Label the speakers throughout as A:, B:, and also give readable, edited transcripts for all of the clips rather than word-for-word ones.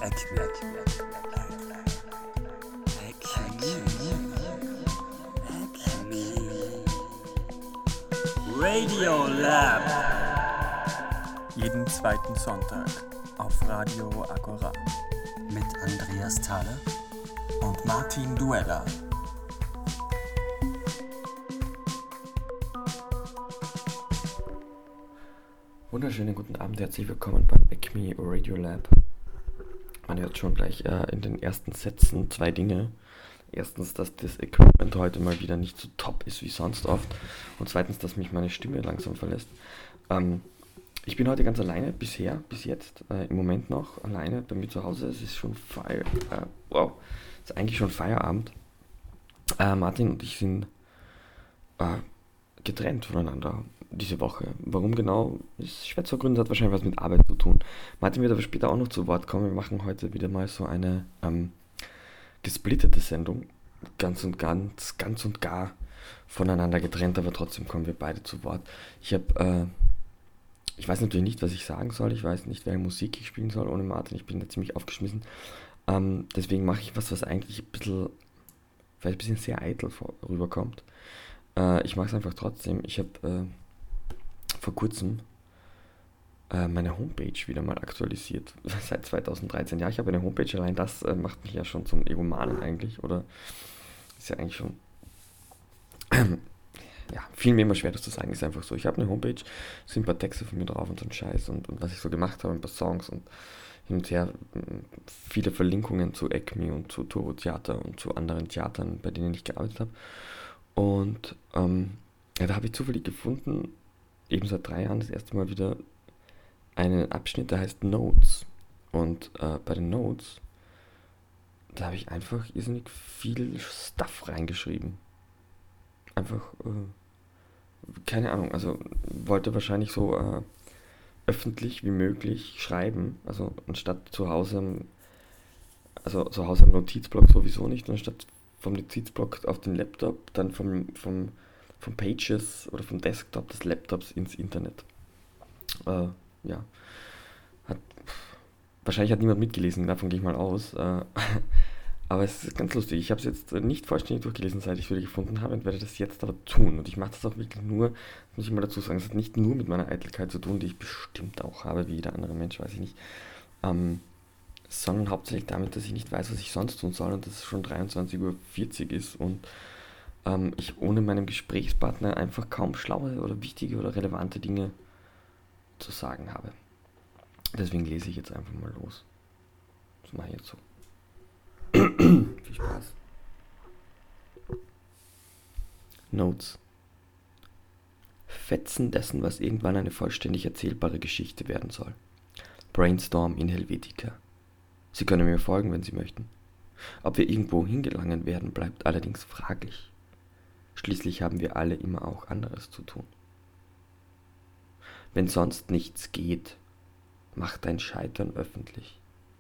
A: Radio Lab.
B: Jeden zweiten Sonntag auf Radio Agora.
A: Mit Andreas Thaler
B: Und Martin Dueller.
C: Wunderschönen guten Abend, herzlich willkommen beim Acme Radio Lab. Man hört schon gleich in den ersten Sätzen zwei Dinge. Erstens, dass das Equipment heute mal wieder nicht so top ist wie sonst oft. Und zweitens, dass mich meine Stimme langsam verlässt. Ich bin heute ganz alleine, bis jetzt, im Moment noch alleine bei mir zu Hause. Es ist schon es ist eigentlich schon Feierabend. Martin und ich sind getrennt voneinander diese Woche. Warum genau, ist schwer zu ergründen, hat wahrscheinlich was mit Arbeit zu tun. Martin wird aber später auch noch zu Wort kommen. Wir machen heute wieder mal so eine gesplittete Sendung. Ganz und gar voneinander getrennt, aber trotzdem kommen wir beide zu Wort. Ich weiß natürlich nicht, was ich sagen soll. Ich weiß nicht, welche Musik ich spielen soll ohne Martin. Ich bin da ziemlich aufgeschmissen. Deswegen mache ich was eigentlich vielleicht ein bisschen sehr eitel rüberkommt. Ich mache es einfach trotzdem. Ich habe vor kurzem meine Homepage wieder mal aktualisiert. Seit 2013. Ja, ich habe eine Homepage. Allein das macht mich ja schon zum Egomanen eigentlich. Oder ist ja eigentlich schon... ja, fiel mir immer schwer, das zu sagen. Ist einfach so. Ich habe eine Homepage, sind ein paar Texte von mir drauf und so ein Scheiß und was ich so gemacht habe, ein paar Songs und hin und her viele Verlinkungen zu Acme und zu Turbo Theater und zu anderen Theatern, bei denen ich gearbeitet habe. Und da habe ich zufällig gefunden, eben seit 3 Jahren das erste Mal wieder einen Abschnitt, der heißt Notes. Und bei den Notes, da habe ich einfach irrsinnig viel Stuff reingeschrieben. Einfach, keine Ahnung, also wollte wahrscheinlich so öffentlich wie möglich schreiben. Also anstatt zu Hause im Notizblock sowieso nicht, anstatt vom Notizblock auf den Laptop, dann vom Pages oder vom Desktop des Laptops ins Internet. Ja. Wahrscheinlich hat niemand mitgelesen, davon gehe ich mal aus. Aber es ist ganz lustig. Ich habe es jetzt nicht vollständig durchgelesen, seit ich es wieder gefunden habe, und werde das jetzt aber tun. Und ich mache das auch wirklich nur, muss ich mal dazu sagen, es hat nicht nur mit meiner Eitelkeit zu tun, die ich bestimmt auch habe, wie jeder andere Mensch, weiß ich nicht, sondern hauptsächlich damit, dass ich nicht weiß, was ich sonst tun soll und dass es schon 23:40 Uhr ist und ich ohne meinen Gesprächspartner einfach kaum schlaue oder wichtige oder relevante Dinge zu sagen habe. Deswegen lese ich jetzt einfach mal los. Das mache ich jetzt so. Viel Spaß. Notes. Fetzen dessen, was irgendwann eine vollständig erzählbare Geschichte werden soll. Brainstorm in Helvetica. Sie können mir folgen, wenn Sie möchten. Ob wir irgendwo hingelangen werden, bleibt allerdings fraglich. Schließlich haben wir alle immer auch anderes zu tun. Wenn sonst nichts geht, mach dein Scheitern öffentlich.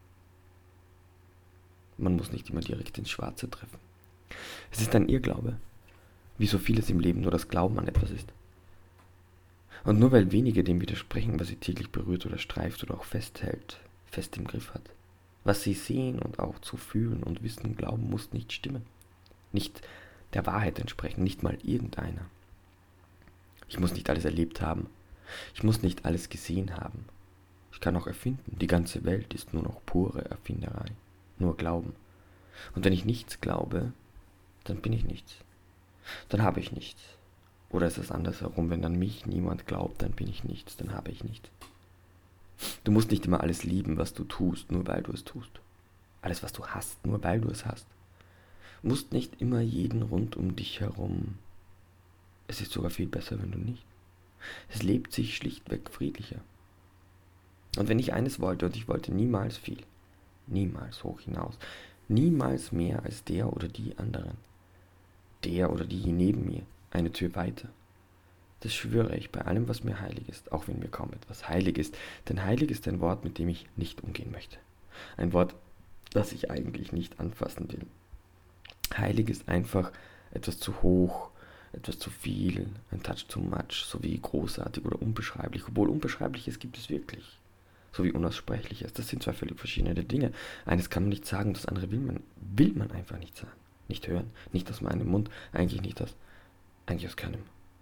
C: Man muss nicht immer direkt ins Schwarze treffen. Es ist ein Irrglaube, wie so vieles im Leben nur das Glauben an etwas ist. Und nur weil wenige dem widersprechen, was sie täglich berührt oder streift oder auch festhält, fest im Griff hat. Was sie sehen und auch zu fühlen und wissen glauben, muss nicht stimmen. Nicht der Wahrheit entsprechen, nicht mal irgendeiner. Ich muss nicht alles erlebt haben. Ich muss nicht alles gesehen haben. Ich kann auch erfinden. Die ganze Welt ist nur noch pure Erfinderei. Nur Glauben. Und wenn ich nichts glaube, dann bin ich nichts. Dann habe ich nichts. Oder ist es andersherum, wenn an mich niemand glaubt, dann bin ich nichts, dann habe ich nichts. Du musst nicht immer alles lieben, was du tust, nur weil du es tust. Alles, was du hast, nur weil du es hast. Du musst nicht immer jeden rund um dich herum. Es ist sogar viel besser, wenn du nicht. Es lebt sich schlichtweg friedlicher. Und wenn ich eines wollte, und ich wollte niemals viel, niemals hoch hinaus, niemals mehr als der oder die anderen, der oder die neben mir, eine Tür weiter. Das schwöre ich bei allem, was mir heilig ist, auch wenn mir kaum etwas heilig ist, denn heilig ist ein Wort, mit dem ich nicht umgehen möchte. Ein Wort, das ich eigentlich nicht anfassen will. Heilig ist einfach etwas zu hoch, etwas zu viel, ein Touch too much, sowie großartig oder unbeschreiblich, obwohl Unbeschreibliches gibt es wirklich. sowie Unaussprechliches. Das sind zwei völlig verschiedene Dinge. Eines kann man nicht sagen, das andere will man einfach nicht sagen. Nicht hören, nicht aus meinem Mund, eigentlich aus keinem.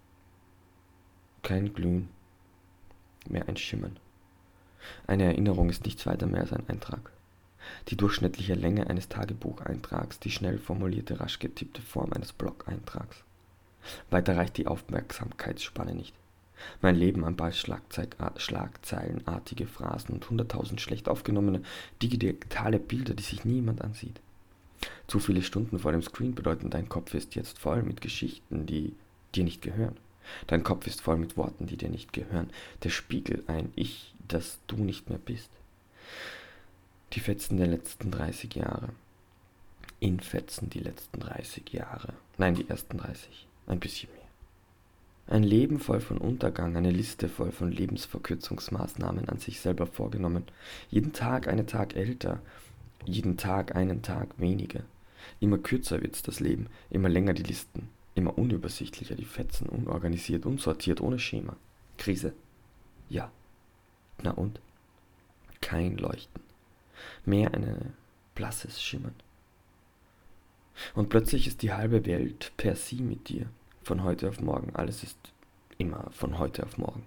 C: Kein Glühen, mehr ein Schimmern. Eine Erinnerung ist nichts weiter mehr als ein Eintrag. Die durchschnittliche Länge eines Tagebucheintrags, die schnell formulierte, rasch getippte Form eines Blog-Eintrags. Weiter reicht die Aufmerksamkeitsspanne nicht. Mein Leben an bald schlagzeilenartige Phrasen und 100.000 schlecht aufgenommene digitale Bilder, die sich niemand ansieht. Zu viele Stunden vor dem Screen bedeuten, dein Kopf ist jetzt voll mit Geschichten, die dir nicht gehören. Dein Kopf ist voll mit Worten, die dir nicht gehören. Der Spiegel ein Ich, das du nicht mehr bist. Die Fetzen der letzten 30 Jahre. In Fetzen die letzten 30 Jahre. Nein, die ersten 30. Ein bisschen mehr. Ein Leben voll von Untergang, eine Liste voll von Lebensverkürzungsmaßnahmen an sich selber vorgenommen. Jeden Tag einen Tag älter, jeden Tag einen Tag weniger. Immer kürzer wird's das Leben, immer länger die Listen, immer unübersichtlicher die Fetzen, unorganisiert, unsortiert, ohne Schema. Krise. Ja. Na und? Kein Leuchten. Mehr ein blasses Schimmern. Und plötzlich ist die halbe Welt per se mit dir. Von heute auf morgen. Alles ist immer von heute auf morgen.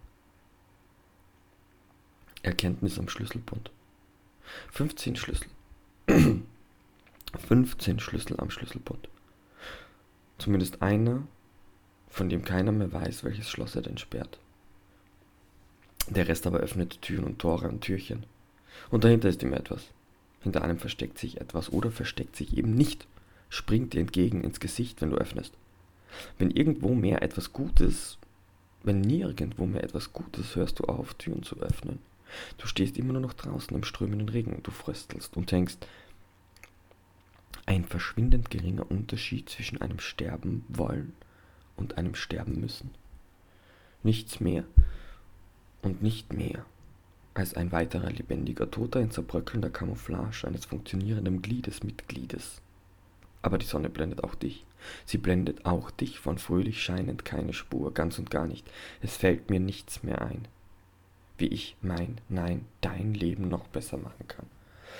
C: Erkenntnis am Schlüsselbund. 15 Schlüssel. 15 Schlüssel am Schlüsselbund. Zumindest einer, von dem keiner mehr weiß, welches Schloss er denn sperrt. Der Rest aber öffnet Türen und Tore und Türchen. Und dahinter ist immer etwas. Hinter einem versteckt sich etwas oder versteckt sich eben nicht. Springt dir entgegen ins Gesicht, wenn du öffnest. Wenn nirgendwo mehr etwas Gutes hörst du auf, Türen zu öffnen. Du stehst immer nur noch draußen im strömenden Regen, du fröstelst und denkst, ein verschwindend geringer Unterschied zwischen einem Sterben wollen und einem Sterben müssen. Nichts mehr und nicht mehr als ein weiterer lebendiger Toter in zerbröckelnder Camouflage eines funktionierenden Mitgliedes. Aber die Sonne blendet auch dich. Sie blendet auch dich, von fröhlich scheinend keine Spur, ganz und gar nicht. Es fällt mir nichts mehr ein, wie ich dein Leben noch besser machen kann.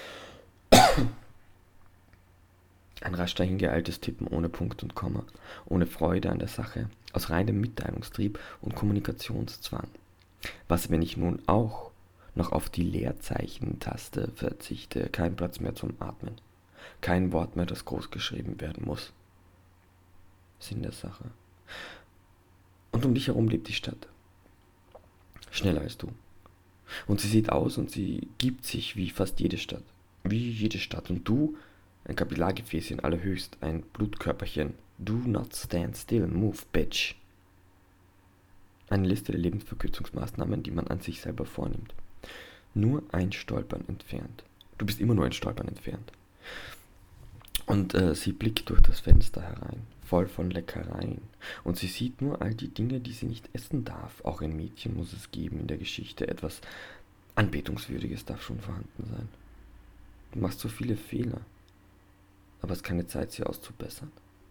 C: Ein rasch dahingeeiltes Tippen ohne Punkt und Komma, ohne Freude an der Sache, aus reinem Mitteilungstrieb und Kommunikationszwang. Was, wenn ich nun auch noch auf die Leerzeichen-Taste verzichte, kein Platz mehr zum Atmen. Kein Wort mehr, das groß geschrieben werden muss. Sinn der Sache. Und um dich herum lebt die Stadt. Schneller als du. Und sie sieht aus und sie gibt sich wie fast jede Stadt. Wie jede Stadt. Und du, ein Kapillargefäßchen allerhöchst, ein Blutkörperchen. Do not stand still, move, bitch. Eine Liste der Lebensverkürzungsmaßnahmen, die man an sich selber vornimmt. Nur ein Stolpern entfernt. Du bist immer nur ein Stolpern entfernt. Und sie blickt durch das Fenster herein, voll von Leckereien. Und sie sieht nur all die Dinge, die sie nicht essen darf. Auch ein Mädchen muss es geben in der Geschichte. Etwas Anbetungswürdiges darf schon vorhanden sein. Du machst so viele Fehler, aber es ist keine Zeit, sie auszubessern.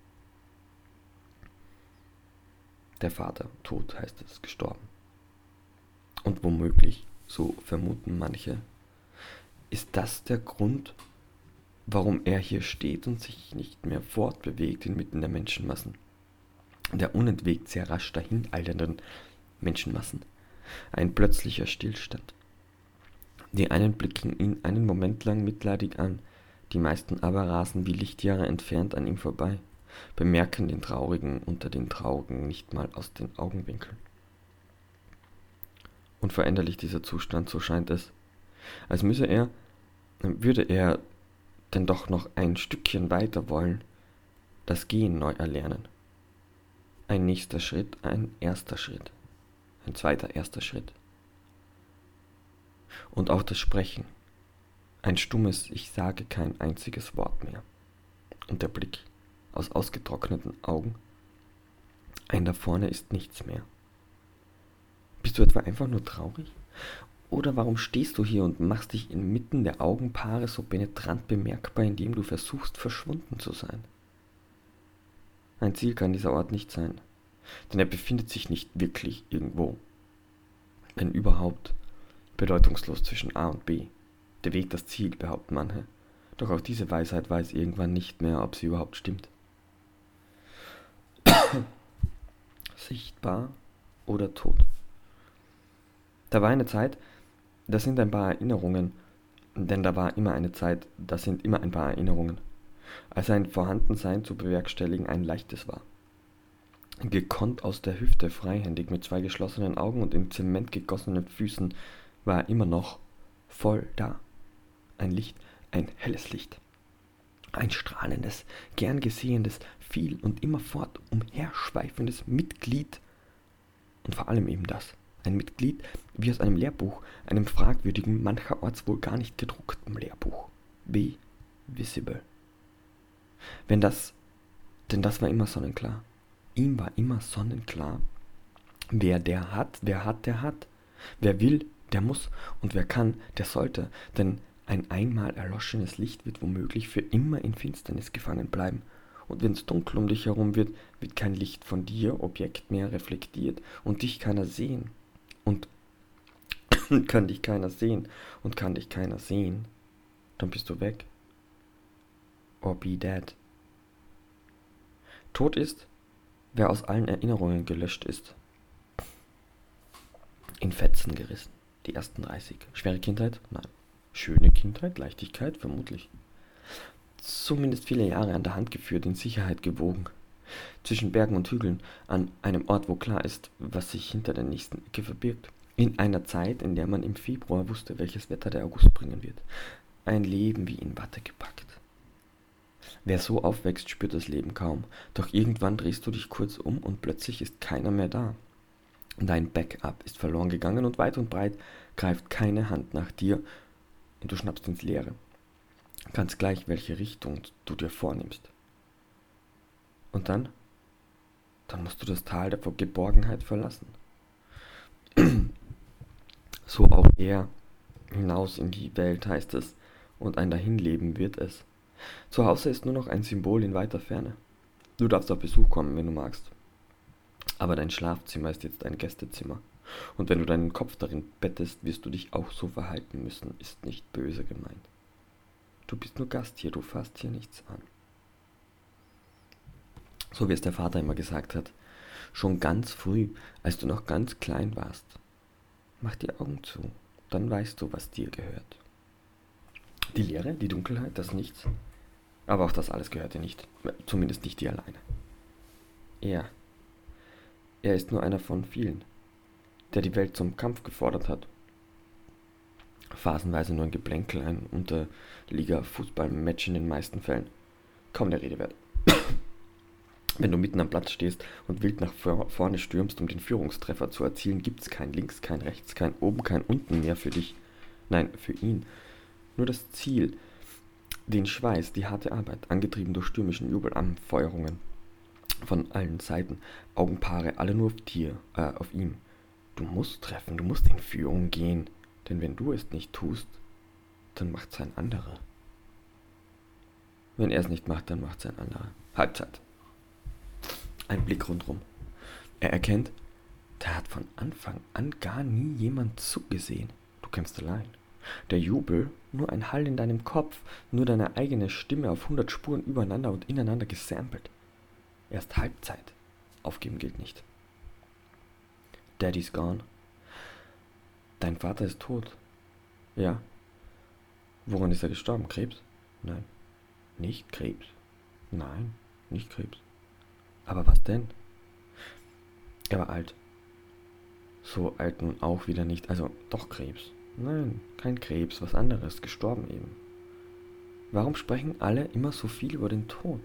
C: Der Vater, tot heißt es, gestorben. Und womöglich, so vermuten manche, ist das der Grund, warum er hier steht und sich nicht mehr fortbewegt inmitten der Menschenmassen. Der unentwegt sehr rasch dahineilenden Menschenmassen. Ein plötzlicher Stillstand. Die einen blicken ihn einen Moment lang mitleidig an, die meisten aber rasen wie Lichtjahre entfernt an ihm vorbei, bemerken den Traurigen unter den Traurigen nicht mal aus den Augenwinkeln. Unveränderlich dieser Zustand, so scheint es, als würde er denn doch noch ein Stückchen weiter wollen, das Gehen neu erlernen. Ein nächster Schritt, ein erster Schritt, ein zweiter erster Schritt. Und auch das Sprechen, ein stummes Ich sage kein einziges Wort mehr. Und der Blick aus ausgetrockneten Augen, ein da vorne ist nichts mehr. Bist du etwa einfach nur traurig? Oder warum stehst du hier und machst dich inmitten der Augenpaare so penetrant bemerkbar, indem du versuchst, verschwunden zu sein? Ein Ziel kann dieser Ort nicht sein, denn er befindet sich nicht wirklich irgendwo. Wenn überhaupt, Bedeutungslos zwischen A und B. Der Weg das Ziel, behaupten manche. Doch auch diese Weisheit weiß irgendwann nicht mehr, ob sie überhaupt stimmt. Sichtbar oder tot. Da war eine Zeit, das sind ein paar Erinnerungen, denn da war immer eine Zeit, das sind immer ein paar Erinnerungen, als ein Vorhandensein zu bewerkstelligen ein leichtes war. Gekonnt aus der Hüfte, freihändig, mit 2 geschlossenen Augen und in Zement gegossenen Füßen, war er immer noch voll da. Ein Licht, ein helles Licht. Ein strahlendes, gern gesehenes, viel und immerfort umherschweifendes Mitglied. Und vor allem eben das. Ein Mitglied wie aus einem Lehrbuch, einem fragwürdigen, mancherorts wohl gar nicht gedruckten Lehrbuch. Be visible. Denn das war immer sonnenklar. Ihm war immer sonnenklar, wer hat. Wer will, der muss, und wer kann, der sollte, denn ein einmal erloschenes Licht wird womöglich für immer in Finsternis gefangen bleiben. Und wenn's dunkel um dich herum wird, wird kein Licht von dir, Objekt, mehr reflektiert und dich keiner sehen. Und kann dich keiner sehen und kann dich keiner sehen, dann bist du weg. Or be dead. Tot ist, wer aus allen Erinnerungen gelöscht ist. In Fetzen gerissen. Die ersten 30. Schwere Kindheit? Nein. Schöne Kindheit? Leichtigkeit? Vermutlich. Zumindest viele Jahre an der Hand geführt, in Sicherheit gewogen. Zwischen Bergen und Hügeln, an einem Ort, wo klar ist, was sich hinter der nächsten Ecke verbirgt. In einer Zeit, in der man im Februar wusste, welches Wetter der August bringen wird. Ein Leben wie in Watte gepackt. Wer so aufwächst, spürt das Leben kaum. Doch irgendwann drehst du dich kurz um und plötzlich ist keiner mehr da. Dein Backup ist verloren gegangen und weit und breit greift keine Hand nach dir und du schnappst ins Leere. Ganz gleich, welche Richtung du dir vornimmst. Und dann musst du das Tal der Geborgenheit verlassen. So auch er. Hinaus in die Welt heißt es, und ein Dahinleben wird es. Zu Hause ist nur noch ein Symbol in weiter Ferne. Du darfst auf Besuch kommen, wenn du magst. Aber dein Schlafzimmer ist jetzt ein Gästezimmer. Und wenn du deinen Kopf darin bettest, wirst du dich auch so verhalten müssen, ist nicht böse gemeint. Du bist nur Gast hier, du fasst hier nichts an. So wie es der Vater immer gesagt hat, schon ganz früh, als du noch ganz klein warst. Mach die Augen zu, dann weißt du, was dir gehört. Die Leere, die Dunkelheit, das Nichts. Aber auch das alles gehört dir nicht, zumindest nicht dir alleine. Er ist nur einer von vielen, der die Welt zum Kampf gefordert hat. Phasenweise nur ein Geplänkel, ein Unterliga-Fußball-Match in den meisten Fällen. Kaum der Rede wert. Wenn du mitten am Platz stehst und wild nach vorne stürmst, um den Führungstreffer zu erzielen, gibt's kein Links, kein Rechts, kein Oben, kein Unten mehr für dich. Nein, für ihn. Nur das Ziel, den Schweiß, die harte Arbeit, angetrieben durch stürmischen Jubelanfeuerungen von allen Seiten, Augenpaare, alle nur auf ihm. Du musst treffen, du musst in Führung gehen, denn wenn du es nicht tust, dann macht's ein anderer. Wenn er es nicht macht, dann macht's ein anderer. Halbzeit. Ein Blick rundrum. Er erkennt, da hat von Anfang an gar nie jemand zugesehen. Du kämpfst allein. Der Jubel, nur ein Hall in deinem Kopf, nur deine eigene Stimme auf 100 Spuren übereinander und ineinander gesampelt. Erst Halbzeit. Aufgeben gilt nicht. Daddy's gone. Dein Vater ist tot. Ja. Woran ist er gestorben? Krebs? Nein. Nicht Krebs? Nein, nicht Krebs. Aber was denn? Er war alt. So alt nun auch wieder nicht. Also doch Krebs. Nein, kein Krebs, was anderes. Gestorben eben. Warum sprechen alle immer so viel über den Tod?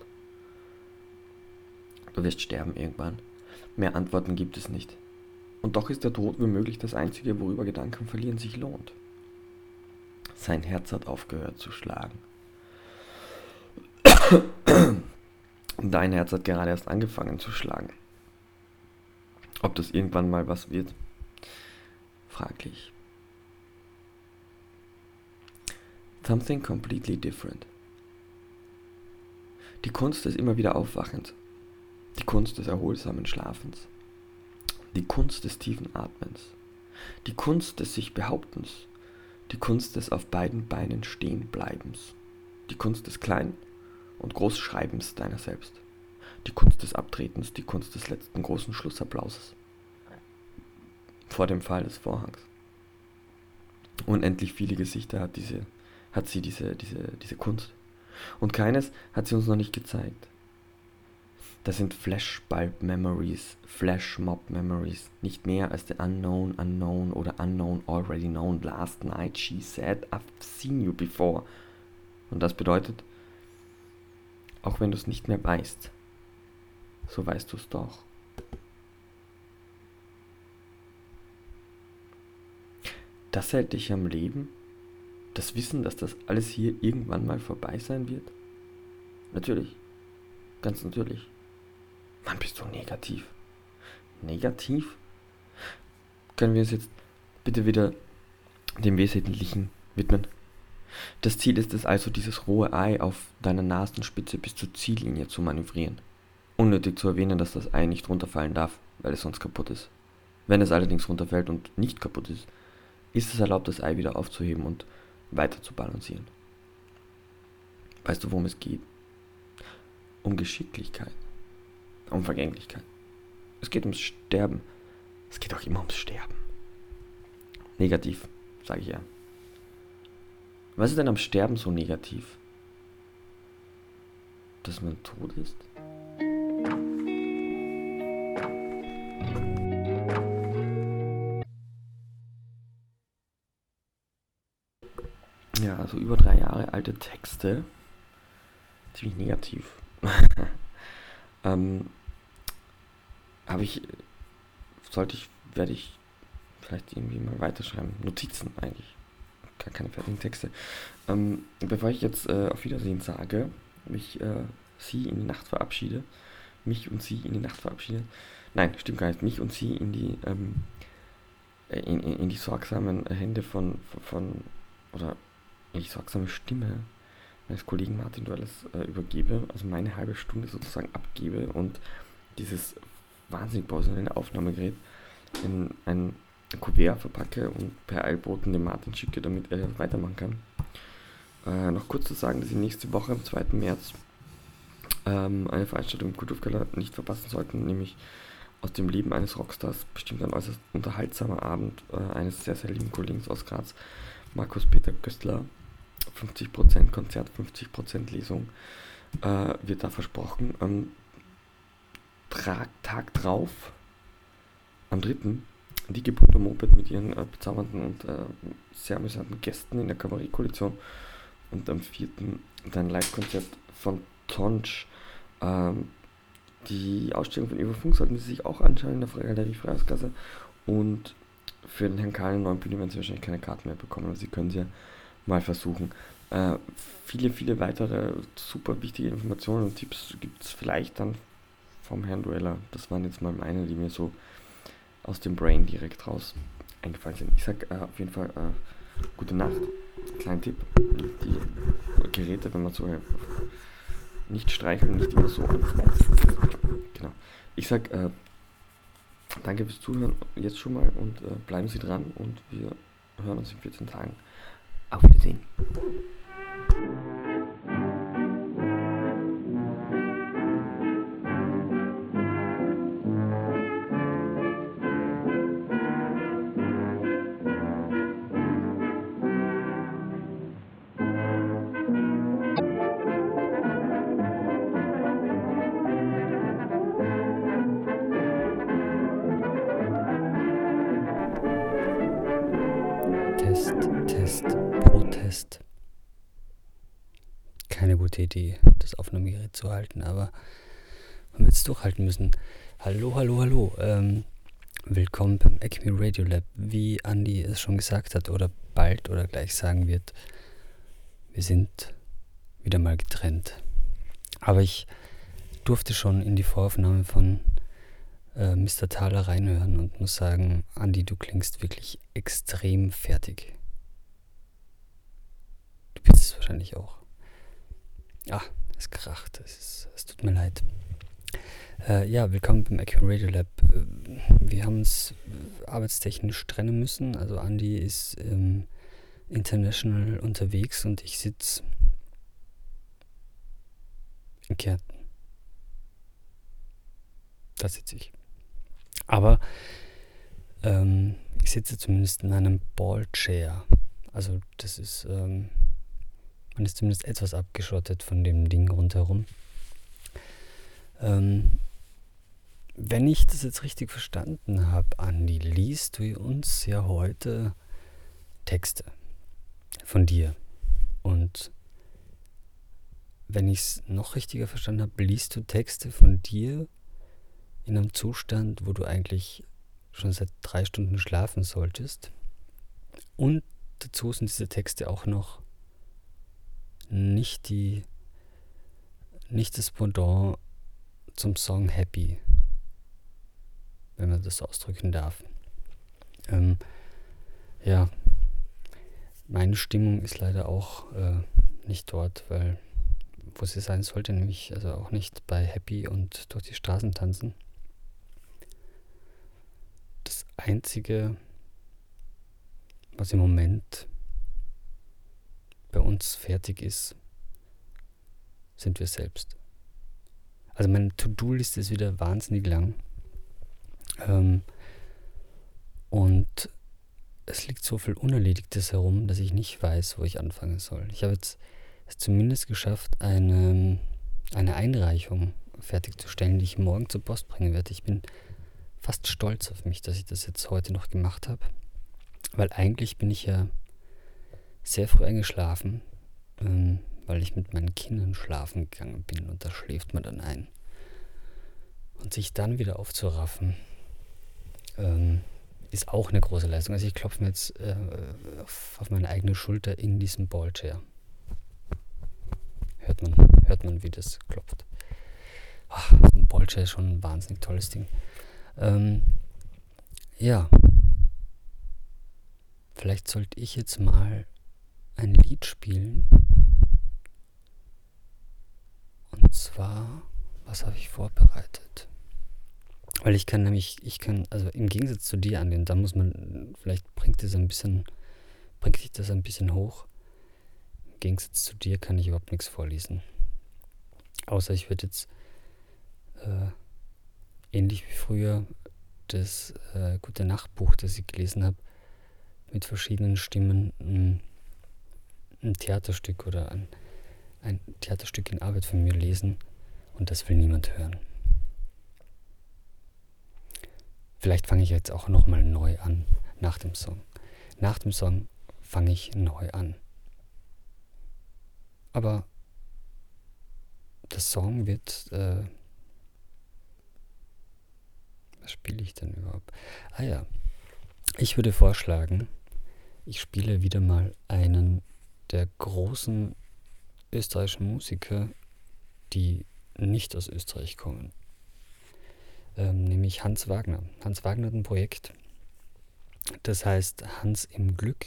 C: Du wirst sterben irgendwann. Mehr Antworten gibt es nicht. Und doch ist der Tod womöglich das Einzige, worüber Gedanken verlieren sich lohnt. Sein Herz hat aufgehört zu schlagen. Dein Herz hat gerade erst angefangen zu schlagen. Ob das irgendwann mal was wird? Fraglich. Something completely different. Die Kunst des immer wieder Aufwachens. Die Kunst des erholsamen Schlafens. Die Kunst des tiefen Atmens. Die Kunst des sich Behauptens, die Kunst des auf beiden Beinen stehen Bleibens, die Kunst des Klein- und Großschreibens deiner selbst, die Kunst des Abtretens, die Kunst des letzten großen Schlussapplauses vor dem Fall des Vorhangs. Unendlich viele Gesichter hat sie diese Kunst. Und keines hat sie uns noch nicht gezeigt. Das sind Flashbulb-Memories, Flashmob-Memories, nicht mehr als the unknown unknown oder unknown already known. Last night she said, I've seen you before. Und das bedeutet, auch wenn du es nicht mehr weißt, so weißt du es doch. Das hält dich am Leben? Das Wissen, dass das alles hier irgendwann mal vorbei sein wird? Natürlich. Ganz natürlich. Mann, bist du negativ. Negativ? Können wir uns jetzt bitte wieder dem Wesentlichen widmen? Das Ziel ist es also, dieses rohe Ei auf deiner Nasenspitze bis zur Ziellinie zu manövrieren. Unnötig zu erwähnen, dass das Ei nicht runterfallen darf, weil es sonst kaputt ist. Wenn es allerdings runterfällt und nicht kaputt ist es erlaubt, das Ei wieder aufzuheben und weiter zu balancieren. Weißt du, worum es geht? Um Geschicklichkeit. Um Vergänglichkeit. Es geht ums Sterben. Es geht auch immer ums Sterben. Negativ, sage ich ja. Was ist denn am Sterben so negativ? Dass man tot ist? Ja, also über 3 Jahre alte Texte. Ziemlich negativ. Werde ich vielleicht irgendwie mal weiterschreiben. Notizen eigentlich. Gar keine fertigen Texte. Bevor ich jetzt auf Wiedersehen sage, mich und sie in die Nacht verabschiede. Nein, stimmt gar nicht. Mich und sie in die in die sorgsamen Hände oder in die sorgsame Stimme meines Kollegen Martin Duelles übergebe, also meine halbe Stunde sozusagen abgebe und dieses wahnsinnig professionelle Aufnahmegerät in ein Kuvert verpacke und per Eilboten dem Martin schicke, damit er weitermachen kann. Noch kurz zu sagen, dass Sie nächste Woche am 2. März eine Veranstaltung im Kulturkeller nicht verpassen sollten, nämlich aus dem Leben eines Rockstars, bestimmt ein äußerst unterhaltsamer Abend eines sehr, sehr lieben Kollegen aus Graz, Markus Peter Göstler. 50% Konzert, 50% Lesung wird da versprochen. Am Tag drauf, am 3. die Gebrüder Moped mit ihren bezaubernden und sehr amüsanten Gästen in der Kabarettkoalition und am 4. dann Live-Konzert von Tonsch. Die Ausstellung von Eva Funk sollten Sie sich auch anschauen in der Galerie Freihausgasse und für den Herrn Karl in Neuenbühne werden Sie wahrscheinlich keine Karten mehr bekommen, aber Sie können sie ja mal versuchen. Viele weitere super wichtige Informationen und Tipps gibt es vielleicht dann vom Herrn Dueller. Das waren jetzt mal meine, die mir so aus dem Brain direkt raus eingefallen sind. Ich sag auf jeden Fall gute Nacht. Kleinen Tipp. Die Geräte, wenn man so nicht streicheln, nicht immer so. Genau. Ich sag danke fürs Zuhören jetzt schon mal und bleiben Sie dran und wir hören uns in 14 Tagen. Auf Wiedersehen.
D: Test, Protest. Keine gute Idee, das Aufnahmegerät zu halten, aber man wird es durchhalten müssen. Hallo. Willkommen beim Acme Radio Lab. Wie Andi es schon gesagt hat oder bald oder gleich sagen wird, wir sind wieder mal getrennt. Aber ich durfte schon in die Voraufnahme von Mr. Thaler reinhören und muss sagen, Andi, du klingst wirklich extrem fertig. Du bist es wahrscheinlich auch. Es kracht, es tut mir leid. Ja, willkommen beim Acme Radio Lab. Wir haben uns arbeitstechnisch trennen müssen. Also Andi ist international unterwegs und ich sitze in Kärnten. Da sitze ich. Aber ich sitze zumindest in einem Ballchair. Also das ist, man ist zumindest etwas abgeschottet von dem Ding rundherum. Wenn ich das jetzt richtig verstanden habe, Andi, liest du uns ja heute Texte von dir. Und wenn ich es noch richtiger verstanden habe, liest du Texte von dir in einem Zustand, wo du eigentlich schon seit 3 Stunden schlafen solltest. Und dazu sind diese Texte auch noch nicht das Pendant zum Song Happy, wenn man das ausdrücken darf. Ja, meine Stimmung ist leider auch nicht dort, weil wo sie sein sollte, nämlich also auch nicht bei Happy und durch die Straßen tanzen. Das Einzige, was im Moment bei uns fertig ist, sind wir selbst. Also meine To-Do-Liste ist wieder wahnsinnig lang. Und es liegt so viel Unerledigtes herum, dass ich nicht weiß, wo ich anfangen soll. Ich habe jetzt es zumindest geschafft, eine Einreichung fertigzustellen, die ich morgen zur Post bringen werde. Ich bin fast stolz auf mich, dass ich das jetzt heute noch gemacht habe. Weil eigentlich bin ich ja sehr früh eingeschlafen, weil ich mit meinen Kindern schlafen gegangen bin und da schläft man dann ein. Und sich dann wieder aufzuraffen, ist auch eine große Leistung. Also ich klopfe mir jetzt auf meine eigene Schulter in diesem Ballchair. Hört man, wie das klopft. Ach, so ein Ballchair ist schon ein wahnsinnig tolles Ding. Ja. Vielleicht sollte ich jetzt mal ein Lied spielen. Und zwar, was habe ich vorbereitet? Weil ich kann, also im Gegensatz zu dir, Andi, und da muss man, vielleicht bringt dich das ein bisschen hoch. Im Gegensatz zu dir kann ich überhaupt nichts vorlesen. Außer ich würde jetzt ähnlich wie früher das Gute-Nacht-Buch, das ich gelesen habe, mit verschiedenen Stimmen ein Theaterstück oder ein Theaterstück in Arbeit von mir lesen und das will niemand hören. Vielleicht fange ich jetzt auch nochmal neu an, nach dem Song. Nach dem Song fange ich neu an. Aber der Song wird, was spiele ich denn überhaupt? Ah ja, ich würde vorschlagen, ich spiele wieder mal einen der großen österreichischen Musiker, die nicht aus Österreich kommen. Nämlich Hans Wagner. Hans Wagner hat ein Projekt, das heißt Hans im Glück,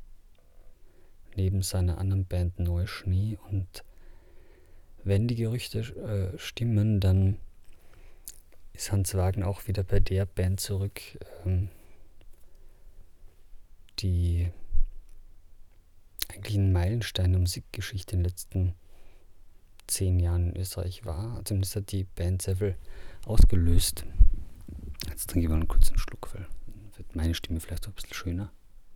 D: neben seiner anderen Band Neuschnee. Und wenn die Gerüchte stimmen, dann ist Hans Wagner auch wieder bei der Band zurück, die eigentlich ein Meilenstein der Musikgeschichte in den letzten 10 Jahren in Österreich war. Zumindest hat die Band sehr viel ausgelöst. Jetzt trinke ich mal einen kurzen Schluck, weil dann wird meine Stimme vielleicht auch ein bisschen schöner.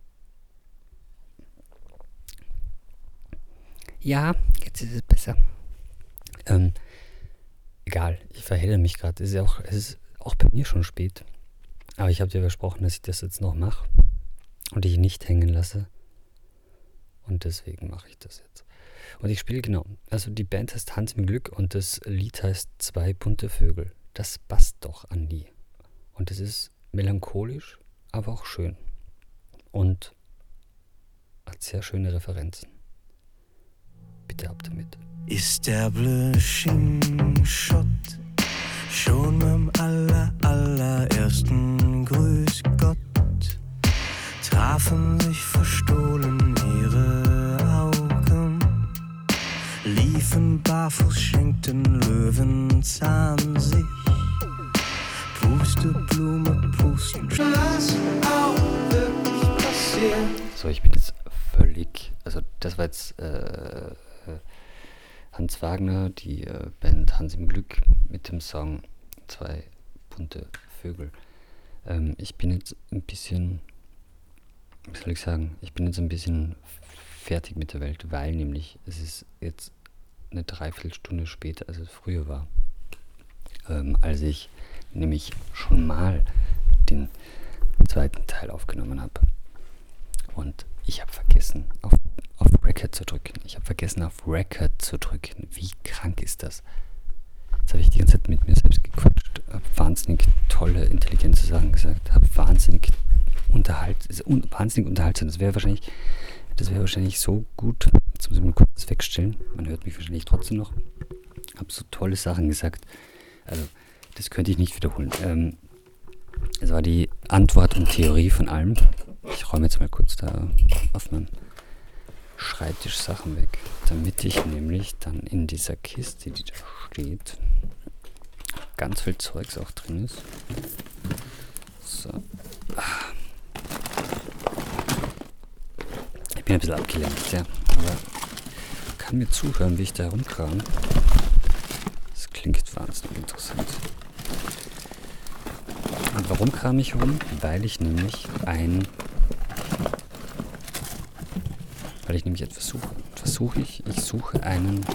D: Ja, jetzt ist es besser. Egal, ich verhelle mich gerade. Es ist auch bei mir schon spät. Aber ich habe dir versprochen, dass ich das jetzt noch mache und dich nicht hängen lasse. Und deswegen mache ich das jetzt. Und ich spiele also die Band heißt Hans im Glück und das Lied heißt 2 bunte Vögel. Das passt doch, Andi. Und es ist melancholisch, aber auch schön. Und hat sehr schöne Referenzen. Bitte ab damit.
E: Ist der Blösching-Schott schon beim allerersten Grüß Gott? Trafen sich verstohlen ihre Augen, liefen barfuß, schenkten Löwenzahn sich Pusteblume pusten. Lass auch wirklich passieren.
D: So, ich bin jetzt völlig, also das war jetzt Hans Wagner, die Band Hans im Glück mit dem Song Zwei bunte Vögel. Ich bin jetzt ein bisschen, wie soll ich sagen, ich bin jetzt ein bisschen fertig mit der Welt, weil nämlich es ist jetzt eine Dreiviertelstunde später, als es früher war, als ich nämlich schon mal den zweiten Teil aufgenommen habe. Und ich habe vergessen, auf Record zu drücken. Wie krank ist das? Jetzt habe ich die ganze Zeit mit mir selbst gequatscht, habe wahnsinnig tolle, intelligente Sachen gesagt, habe wahnsinnig unterhaltsam. Das wäre wahrscheinlich so gut. Jetzt muss ich mal kurz das wegstellen. Man hört mich wahrscheinlich trotzdem noch. Habe so tolle Sachen gesagt. Also, das könnte ich nicht wiederholen. Es war die Antwort und Theorie von allem. Ich räume jetzt mal kurz da auf meinem Schreibtisch Sachen weg, damit ich nämlich dann in dieser Kiste, die da steht, ganz viel Zeugs auch drin ist. So. Ich bin ein bisschen abgelenkt, ja. Aber man kann mir zuhören, wie ich da herumkram. Das klingt wahnsinnig interessant. Und warum kram ich rum? Weil ich nämlich etwas suche. Was suche ich? Ich suche einen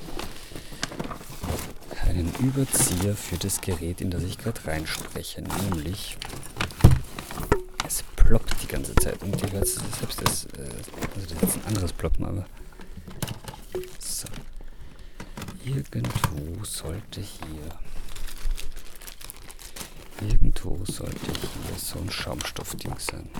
D: Überzieher für das Gerät, in das ich gerade reinspreche. Nämlich, es ploppt die ganze Zeit. Und ihr hört es selbst, das ist ein anderes Ploppen, aber so. Irgendwo sollte hier so ein Schaumstoffding sein.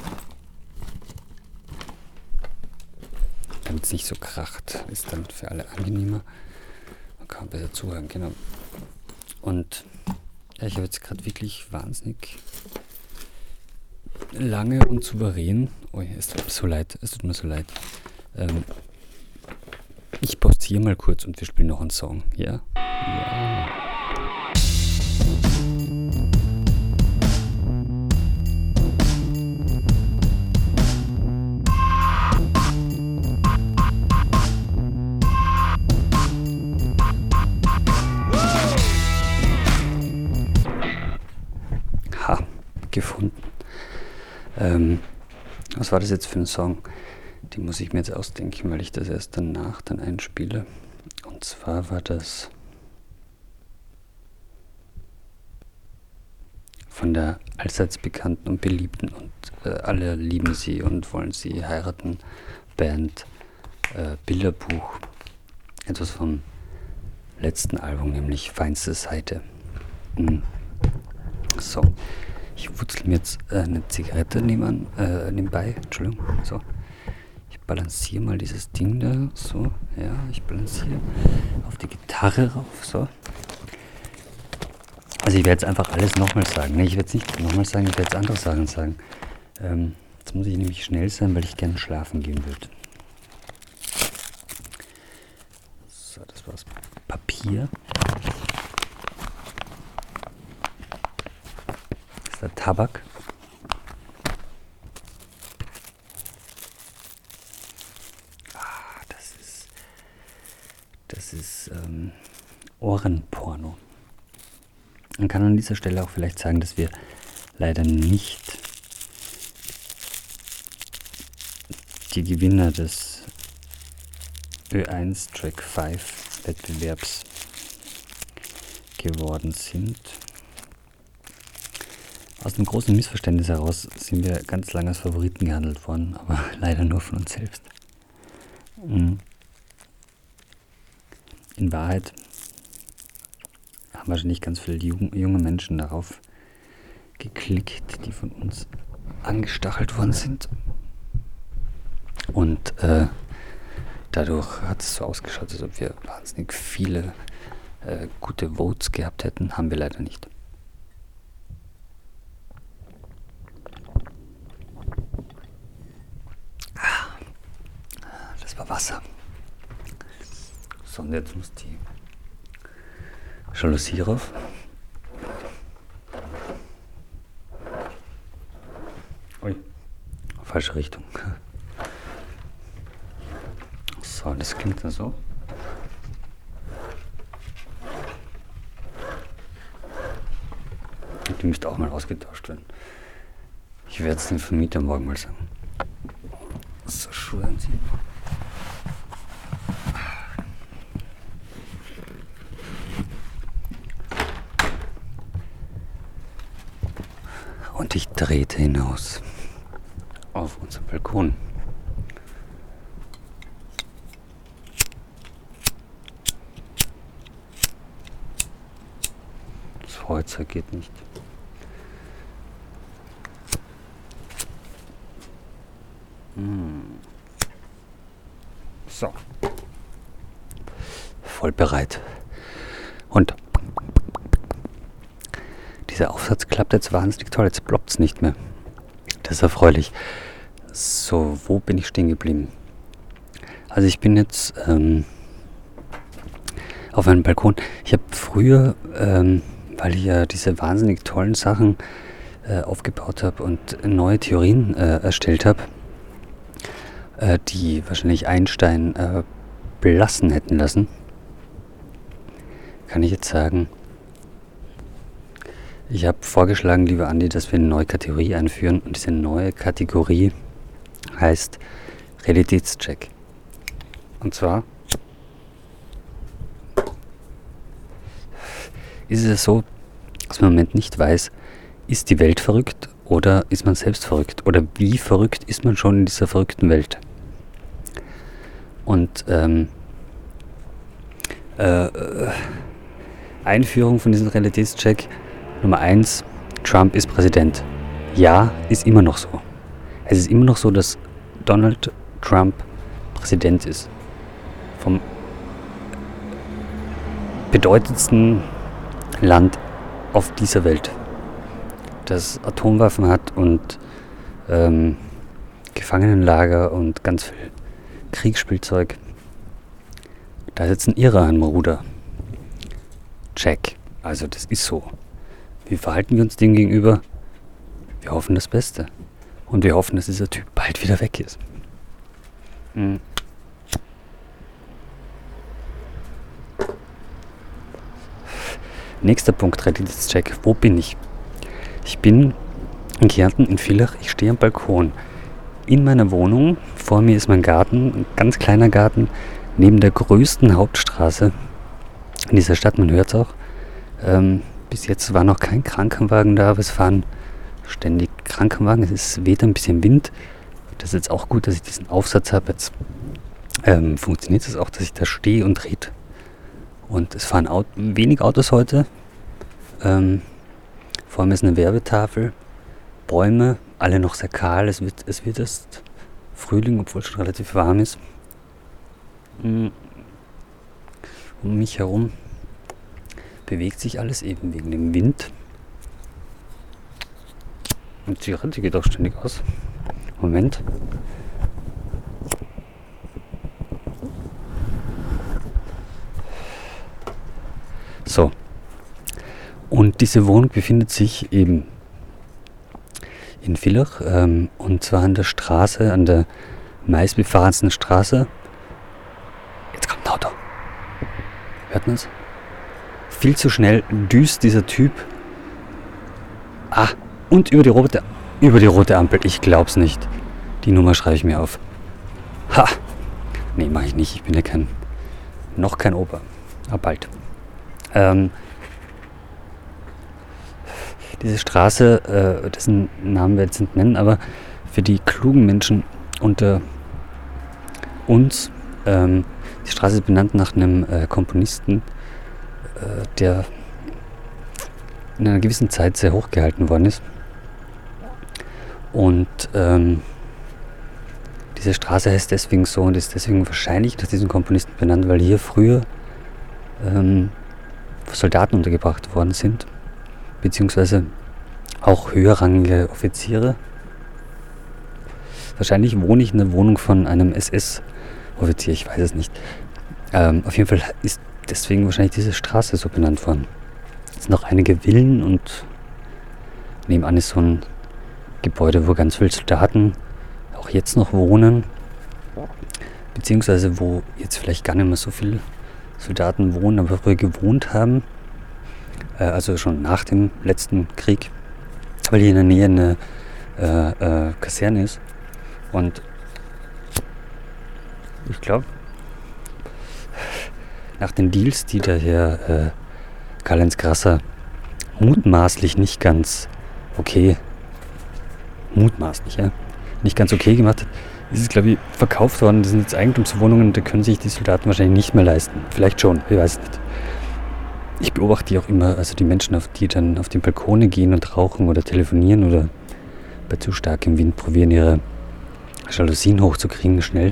D: Damit es nicht so kracht, ist dann für alle angenehmer. Man kann besser zuhören, genau. Und ja, ich habe jetzt gerade wirklich wahnsinnig lange und souverän. Oh, es tut mir so leid. Ich pausiere mal kurz und wir spielen noch einen Song, ja? Ja. Gefunden. Was war das jetzt für ein Song? Die muss ich mir jetzt ausdenken, weil ich das erst danach dann einspiele. Und zwar war das von der allseits bekannten und beliebten und alle lieben sie und wollen sie heiraten Band Bilderbuch. Etwas vom letzten Album, nämlich Feinste Seite. So. Ich wurzel mir jetzt eine Zigarette nebenbei. Entschuldigung. So. Ich balanciere mal dieses Ding da. So. Ja, ich balanciere auf die Gitarre rauf. So. Also ich werde jetzt einfach alles nochmal sagen. Ne, ich werde es nicht nochmal sagen, ich werde jetzt andere Sachen sagen. Jetzt muss ich nämlich schnell sein, weil ich gerne schlafen gehen würde. So, das war das Papier. Der Tabak. Das ist Ohrenporno. Man kann an dieser Stelle auch vielleicht sagen, dass wir leider nicht die Gewinner des Ö1 Track 5 Wettbewerbs geworden sind. Aus einem großen Missverständnis heraus sind wir ganz lange als Favoriten gehandelt worden, aber leider nur von uns selbst. In Wahrheit haben wahrscheinlich ganz viele junge Menschen darauf geklickt, die von uns angestachelt worden sind. Und dadurch hat es so ausgeschaut, als ob wir wahnsinnig viele gute Votes gehabt hätten. Haben wir leider nicht. Das war Wasser. So, und jetzt muss die Jalousie rauf. Ui, falsche Richtung. So, das klingt dann so. Die müsste auch mal ausgetauscht werden. Ich werde es dem Vermieter morgen mal sagen. So, Schuhe anziehen. Und ich drehte hinaus auf unseren Balkon. Das Feuerzeug geht nicht. So. Voll bereit. Und dieser Aufsatz klappt jetzt wahnsinnig toll. Jetzt ploppt es nicht mehr. Das ist erfreulich. So, wo bin ich stehen geblieben? Also ich bin jetzt auf einem Balkon. Ich habe früher, weil ich ja diese wahnsinnig tollen Sachen aufgebaut habe und neue Theorien erstellt habe, die wahrscheinlich Einstein blassen hätten lassen, kann ich jetzt sagen, ich habe vorgeschlagen, lieber Andi, dass wir eine neue Kategorie einführen, und diese neue Kategorie heißt Realitätscheck. Und zwar ist es so, dass man im Moment nicht weiß, ist die Welt verrückt oder ist man selbst verrückt? Oder wie verrückt ist man schon in dieser verrückten Welt? Und Einführung von diesem Realitätscheck Nummer 1, Trump ist Präsident. Ja, ist immer noch so. Es ist immer noch so, dass Donald Trump Präsident ist. Vom bedeutendsten Land auf dieser Welt, das Atomwaffen hat und Gefangenenlager und ganz viel Kriegsspielzeug. Da ist jetzt ein Irrer am Ruder. Check. Also das ist so. Wie verhalten wir uns dem gegenüber? Wir hoffen das Beste. Und wir hoffen, dass dieser Typ bald wieder weg ist. Nächster Punkt, Realitätscheck. Wo bin ich? Ich bin in Kärnten, in Villach. Ich stehe am Balkon. In meiner Wohnung, vor mir ist mein Garten, ein ganz kleiner Garten, neben der größten Hauptstraße in dieser Stadt. Man hört es auch. Bis jetzt war noch kein Krankenwagen da, aber es fahren ständig Krankenwagen. Es weht ein bisschen Wind. Das ist jetzt auch gut, dass ich diesen Aufsatz habe. Jetzt funktioniert es auch, dass ich da stehe und dreht. Und es fahren wenig Autos heute. Vor allem ist eine Werbetafel. Bäume, alle noch sehr kahl. Es wird erst Frühling, obwohl es schon relativ warm ist. Um mich herum bewegt sich alles eben wegen dem Zigarette, und Zigarette geht auch ständig aus. Moment. So. Und diese Wohnung befindet sich eben in Villach, und zwar an der Straße, an der meistbefahrensten Straße. Jetzt kommt ein Auto. Hört man es? Viel zu schnell düst dieser Typ. Und über die rote Ampel. Ich glaub's nicht. Die Nummer schreibe ich mir auf. Nee, mache ich nicht. Ich bin ja noch kein Opa. Aber bald. Diese Straße, dessen Namen wir jetzt nicht nennen, aber für die klugen Menschen unter uns, die Straße ist benannt nach einem Komponisten, der in einer gewissen Zeit sehr hoch gehalten worden ist. Und diese Straße heißt deswegen so und ist deswegen wahrscheinlich nach diesem Komponisten benannt, weil hier früher Soldaten untergebracht worden sind, beziehungsweise auch höherrangige Offiziere. Wahrscheinlich wohne ich in der Wohnung von einem SS-Offizier, ich weiß es nicht. Auf jeden Fall ist deswegen wahrscheinlich diese Straße so benannt worden. Es sind noch einige Villen und nebenan ist so ein Gebäude, wo ganz viele Soldaten auch jetzt noch wohnen, beziehungsweise wo jetzt vielleicht gar nicht mehr so viele Soldaten wohnen, aber früher gewohnt haben, also schon nach dem letzten Krieg, weil hier in der Nähe eine Kaserne ist. Und ich glaube, nach den Deals, die der Herr Karl-Heinz Grasser mutmaßlich nicht ganz okay gemacht hat, ist es, glaube ich, verkauft worden. Das sind jetzt Eigentumswohnungen, da können sich die Soldaten wahrscheinlich nicht mehr leisten. Vielleicht schon, ich weiß nicht. Ich beobachte die auch immer, also die Menschen, die dann auf die Balkone gehen und rauchen oder telefonieren oder bei zu starkem Wind probieren, ihre Jalousien hochzukriegen, schnell.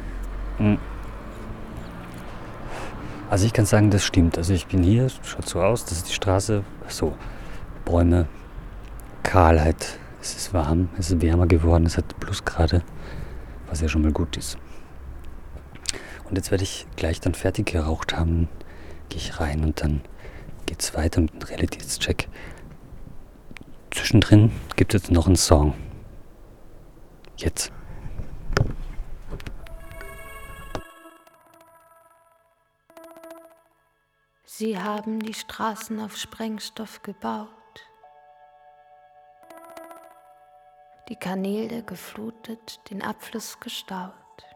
D: Also ich kann sagen, das stimmt. Also ich bin hier, schaut so aus, das ist die Straße, so, Bäume, Kahlheit, es ist warm, es ist wärmer geworden, es hat Plusgrade, was ja schon mal gut ist. Und jetzt werde ich gleich dann fertig geraucht haben, gehe ich rein und dann geht es weiter mit einem Realitätscheck. Zwischendrin gibt es jetzt noch einen Song. Jetzt.
F: Sie haben die Straßen auf Sprengstoff gebaut, die Kanäle geflutet, den Abfluss gestaut.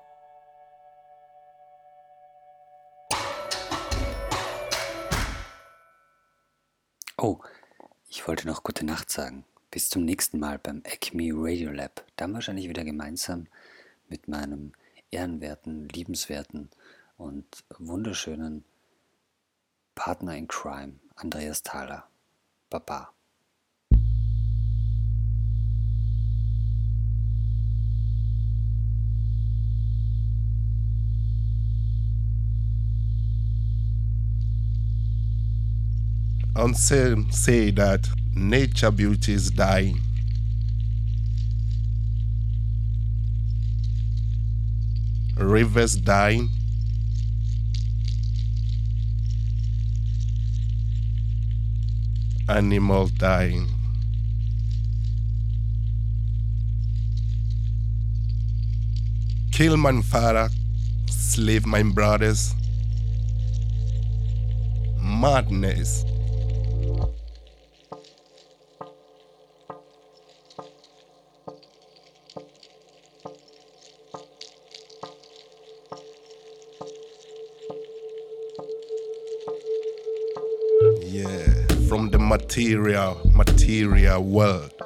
D: Oh, ich wollte noch gute Nacht sagen. Bis zum nächsten Mal beim Acme Radio Lab. Dann wahrscheinlich wieder gemeinsam mit meinem ehrenwerten, liebenswerten und wunderschönen Partner in Crime, Andreas Thaler. Baba.
G: And some say that nature beauty is dying. Rivers dying. Animal dying. Kill my father, slave my brothers. Madness. Yeah, from the material world.